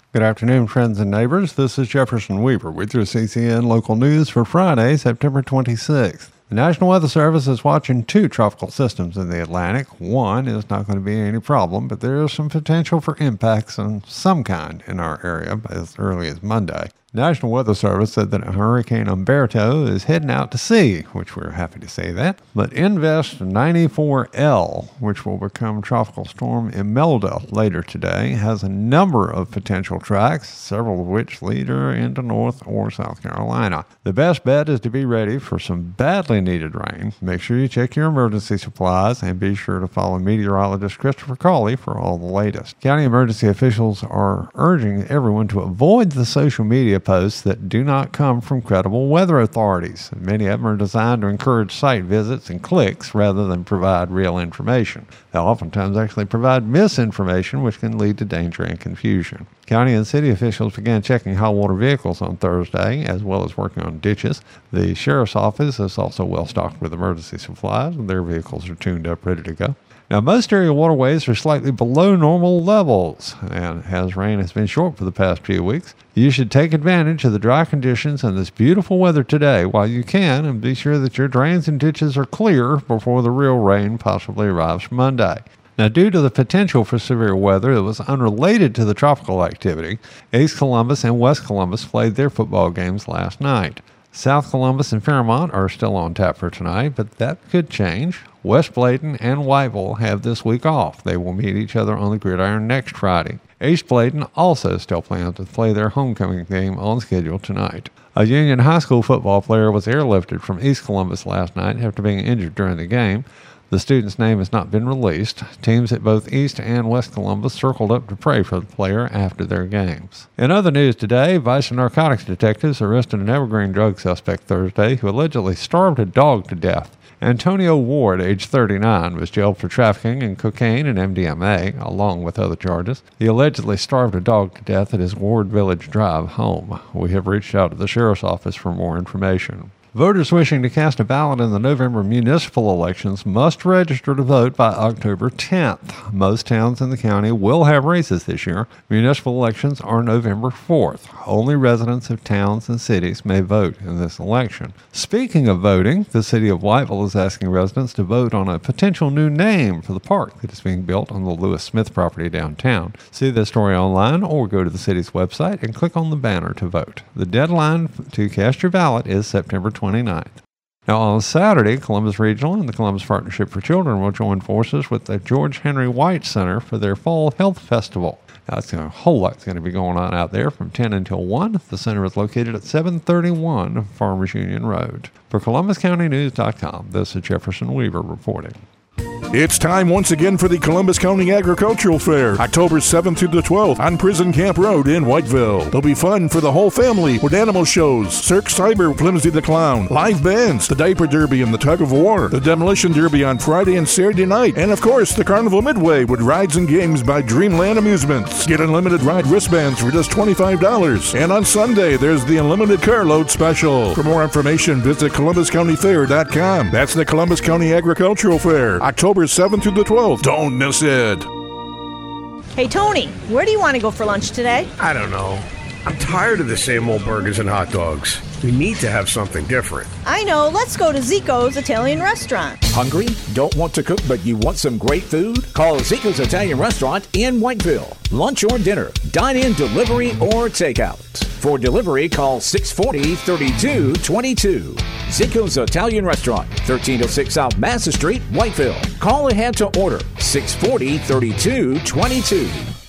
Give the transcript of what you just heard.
Good afternoon, friends and neighbors. This is Jefferson Weaver with your CCN local news for Friday, September 26th. The National Weather Service is watching two tropical systems in the Atlantic. One is not going to be any problem, but there is some potential for impacts of some kind in our area as early as Monday. The National Weather Service said that Hurricane Umberto is heading out to sea, which we're happy to see that. But Invest 94L, which will become Tropical Storm Imelda later today, has a number of potential tracks, several of which lead her into North or South Carolina. The best bet is to be ready for some badly needed rain. Make sure you check your emergency supplies and be sure to follow meteorologist Christopher Cawley for all the latest. County emergency officials are urging everyone to avoid the social media posts that do not come from credible weather authorities. Many of them are designed to encourage site visits and clicks rather than provide real information. They'll oftentimes actually provide misinformation, which can lead to danger and confusion. County and city officials began checking high water vehicles on Thursday, as well as working on ditches. The sheriff's office is also well stocked with emergency supplies, and their vehicles are tuned up, ready to go. Now, most area waterways are slightly below normal levels, and as rain has been short for the past few weeks, you should take advantage of the dry conditions and this beautiful weather today while you can, and be sure that your drains and ditches are clear before the real rain possibly arrives Monday. Now, due to the potential for severe weather that was unrelated to the tropical activity, East Columbus and West Columbus played their football games last night. South Columbus and Fairmont are still on tap for tonight, but that could change. West Bladen and Whiteville have this week off. They will meet each other on the gridiron next Friday. East Bladen also still plans to play their homecoming game on schedule tonight. A Union High School football player was airlifted from East Columbus last night after being injured during the game. The student's name has not been released. Teams at both East and West Columbus circled up to pray for the player after their games. In other news today, Vice and narcotics detectives arrested an Evergreen drug suspect Thursday who allegedly starved a dog to death. Antonio Ward, age 39, was jailed for trafficking in cocaine and MDMA, along with other charges. He allegedly starved a dog to death at his Ward Village Drive home. We have reached out to the sheriff's office for more information. Voters wishing to cast a ballot in the November municipal elections must register to vote by October 10th. Most towns in the county will have races this year. Municipal elections are November 4th. Only residents of towns and cities may vote in this election. Speaking of voting, the city of Whiteville is asking residents to vote on a potential new name for the park that is being built on the Lewis Smith property downtown. See this story online or go to the city's website and click on the banner to vote. The deadline to cast your ballot is September 29th. Now, on Saturday, Columbus Regional and the Columbus Partnership for Children will join forces with the George Henry White Center for their Fall Health Festival. Now, it's a whole lot's going to be going on out there from 10 until 1. The center is located at 731 Farmers Union Road. For ColumbusCountyNews.com, this is Jefferson Weaver reporting. It's time once again for the Columbus County Agricultural Fair, October 7th through the 12th on Prison Camp Road in Whiteville. There'll be fun for the whole family with animal shows, Cirque Cyber, Flimsy the Clown, live bands, the Diaper Derby and the Tug of War, the Demolition Derby on Friday and Saturday night, and of course the Carnival Midway with rides and games by Dreamland Amusements. Get unlimited ride wristbands for just $25. And on Sunday, there's the Unlimited Carload Special. For more information, visit ColumbusCountyFair.com. That's the Columbus County Agricultural Fair, October 7th through the 12th. Don't miss it. Hey, Tony, where do you want to go for lunch today? I don't know. I'm tired of the same old burgers and hot dogs. We need to have something different. I know. Let's go to Zico's Italian Restaurant. Hungry? Don't want to cook, but you want some great food? Call Zico's Italian Restaurant in Whiteville. Lunch or dinner, dine-in, delivery, or takeout. For delivery, call 640-3222. Zico's Italian Restaurant, 1306 South Massey Street, Whiteville. Call ahead to order 640-3222.